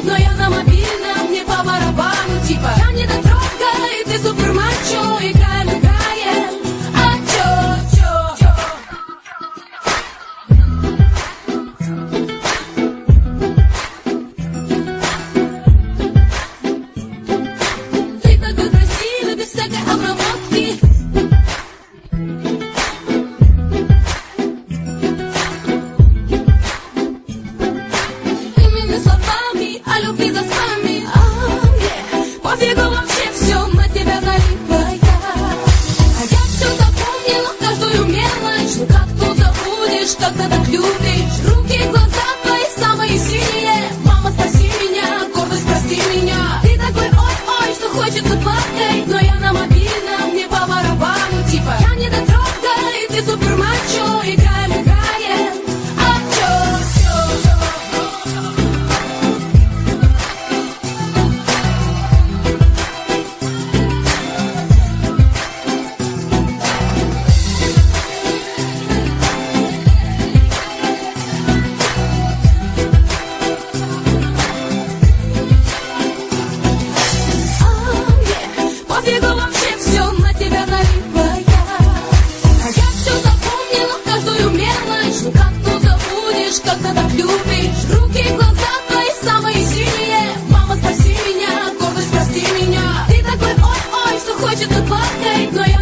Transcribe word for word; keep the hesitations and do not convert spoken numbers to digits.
но я на мобильном, мне по барабану. Типа, я не дотрога, и ты супер мачо. Играем, играем, а чё, чё, чё? Ты такой красивый, без всякой обработки. Иными словами, о любви за спами. Oh, yeah. Пофигу вообще все, на тебя залипла я. А я все запомнила, каждую мелочь. Ну как тут забудешь, когда так любишь? Руки, глаза твои самые синие. Мама, спаси меня, гордость, прости меня. Ты такой ой-ой, что хочется плакать, но я на мобильном, мне по барабану. Типа, я не дотрога, и ты супер мачо. Играем, играем, а чё, чё, чё? Пофигу вообще все, на тебя залипла я. А я все запомнила, каждую мелочь. Ну как тут забудешь, когда так любишь? Руки, глаза твои самые синие. Мама, спаси меня, гордость, прости меня. Ты такой ой-ой, что хочется плакать, но я